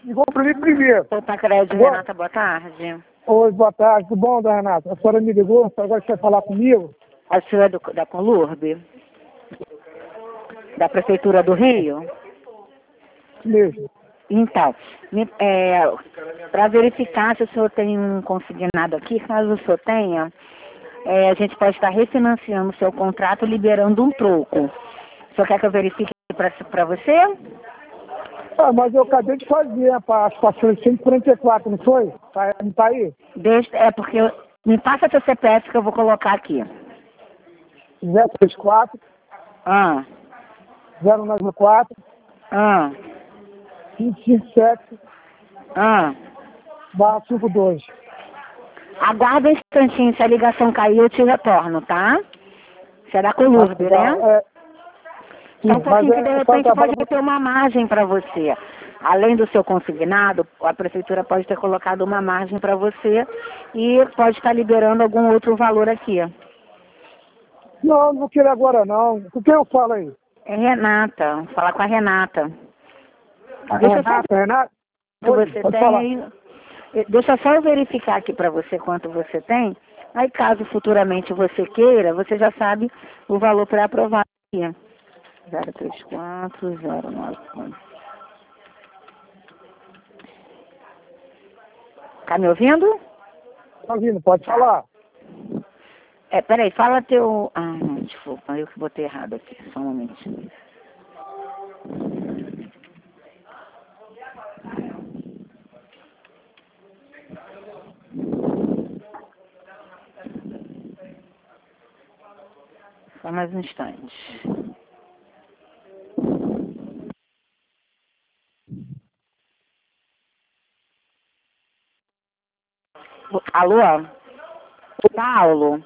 ligou para mim primeiro. Opa, crédito, Renata, boa tarde. Oi, boa tarde, tudo bom, dona Renata? A senhora me ligou, agora quer falar comigo? A senhora é da Conlurb? Da Prefeitura do Rio? Mesmo. Então, para verificar se o senhor tem um consignado aqui, caso o senhor tenha, a gente pode estar refinanciando o seu contrato, liberando um troco. O senhor quer que eu verifique para você? Ah, mas eu acabei de fazer as parcelas de 144, não foi? Não tá aí? Porque me passa seu CPF que eu vou colocar aqui. 034 Ah, 094 ah, 557 ah. /52. Aguarda um instantinho, se a ligação cair eu te retorno, tá? Você é da Conlurb, né? Sim, Só um pouquinho que de repente pode muito... ter uma margem para você. Além do seu consignado, a prefeitura pode ter colocado uma margem para você e pode estar liberando algum outro valor aqui. Não vou querer agora não. Com quem eu falo aí? É Renata, vou falar com a Renata. Renata? Que você tem falar. aí. Deixa só eu verificar aqui para você quanto você tem. Aí caso futuramente você queira, você já sabe o valor para aprovar aqui. 03409. Tá me ouvindo? Tá ouvindo, pode falar. Peraí, fala teu... Ah, não, desculpa, eu que botei errado aqui, só um momentinho. Só mais um instante. Alô? Paulo?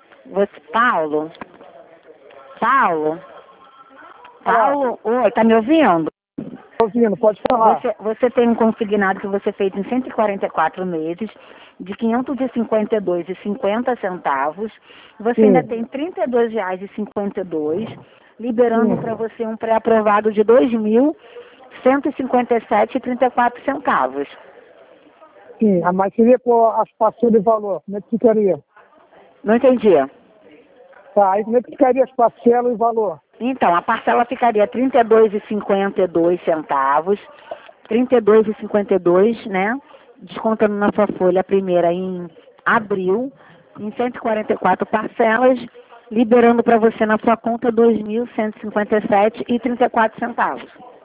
Paulo? Oi, tá me ouvindo? Tô ouvindo, pode falar. Você tem um consignado que você fez em 144 meses, de R$ 552,50. Você ainda tem R$ 32,52, liberando para você um pré-aprovado de R$ 2.157,34. Sim, mas seria por as parcelas de valor, como é que ficaria? Não entendi. Tá, aí como é que ficaria as parcelas e valor? Então, a parcela ficaria R$ 32,52, 32,52, né? Descontando na sua folha a primeira em abril, em 144 parcelas, liberando para você na sua conta R$ 2.157,34.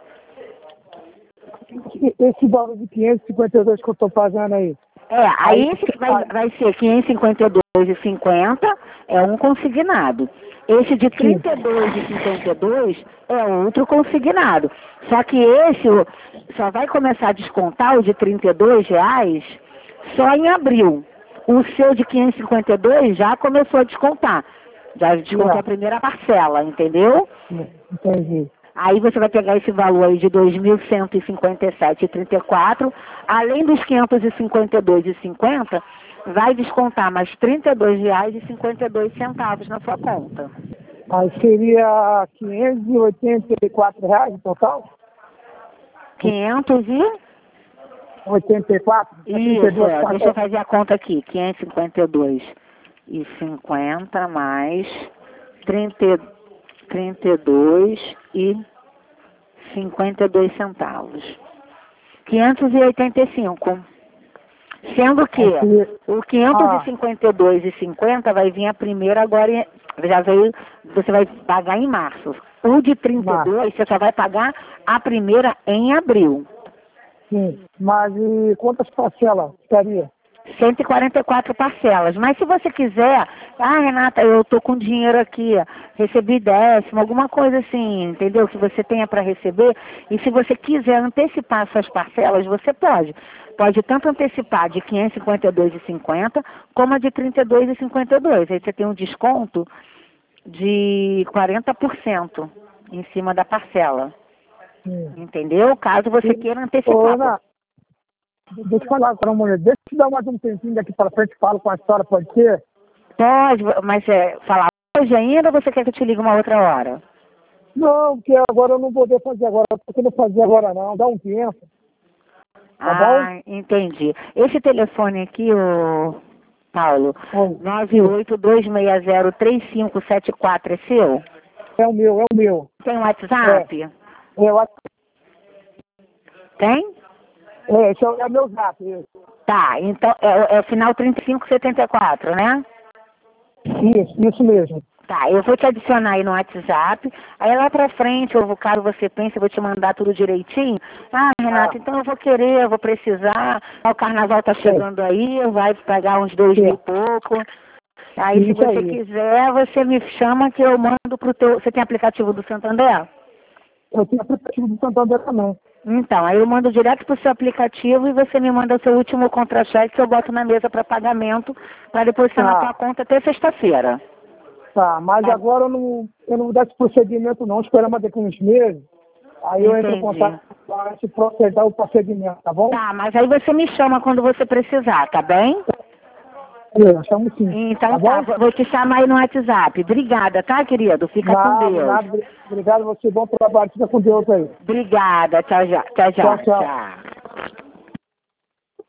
Esse valor de 552 que eu estou pagando aí? Aí vai ser 552,50 é um consignado. Esse de 32,52 é outro consignado. Só que esse só vai começar a descontar o de R$ 32 só em abril. O seu de 552 já começou a descontar. Já descontou a primeira parcela, entendeu? Entendi. Aí você vai pegar esse valor aí de R$ 2.157,34, além dos R$ 552,50, vai descontar mais R$ 32,52 na sua conta. Aí seria R$ 584 no total? 584? Isso, deixa eu fazer a conta aqui. 552,50 mais 32,52. 585. Sendo que o 552,50 vai vir a primeira agora, já veio, você vai pagar em março. O de 32 você só vai pagar a primeira em abril. Sim, mas e quantas parcelas ficaria? 144 parcelas. Mas se você quiser, Renata, eu tô com dinheiro aqui, recebi décimo, alguma coisa assim, entendeu? Que você tenha para receber. E se você quiser antecipar suas parcelas, você pode. Pode tanto antecipar de 552,50 como a de 32,52. Aí você tem um desconto de 40% em cima da parcela. Entendeu? Caso você queira antecipar. Deixa eu falar com a mulher. Deixa eu dar mais um tempinho daqui para frente e falo com a senhora, pode ser? Pode, mas falar hoje ainda ou você quer que eu te ligue uma outra hora? Não, porque agora eu não vou poder fazer agora. Eu não fazer agora não, dá um tempo. Tá bom? Entendi. Esse telefone aqui, ô Paulo, Oi. 982603574 é seu? É o meu. Tem WhatsApp? Tem? Esse é o meu zap. Tá, então é o final 3574, né? Isso mesmo. Tá, eu vou te adicionar aí no WhatsApp, aí lá pra frente, ou caso você pense, eu vou te mandar tudo direitinho. Renata, então eu vou precisar, o carnaval tá chegando aí, vai pagar uns 2.000 e pouco. Aí se você quiser, você me chama que eu mando pro teu... Você tem aplicativo do Santander? Eu tenho aplicativo do Santander também. Então, aí eu mando direto pro seu aplicativo e você me manda o seu último contra-cheque que eu boto na mesa para pagamento para depositar na tua conta até sexta-feira. Tá, mas agora eu não vou dar esse procedimento não, esperamos daqui uns meses. Aí eu entro em contato para se proceder o procedimento, tá bom? Tá, mas aí você me chama quando você precisar, tá bem? Eu chamo sim. Então tá, vou te chamar aí no WhatsApp. Obrigada, tá, querido? Fica com Deus. Obrigado, você, bom trabalho, fica com Deus aí. Obrigada, tchau.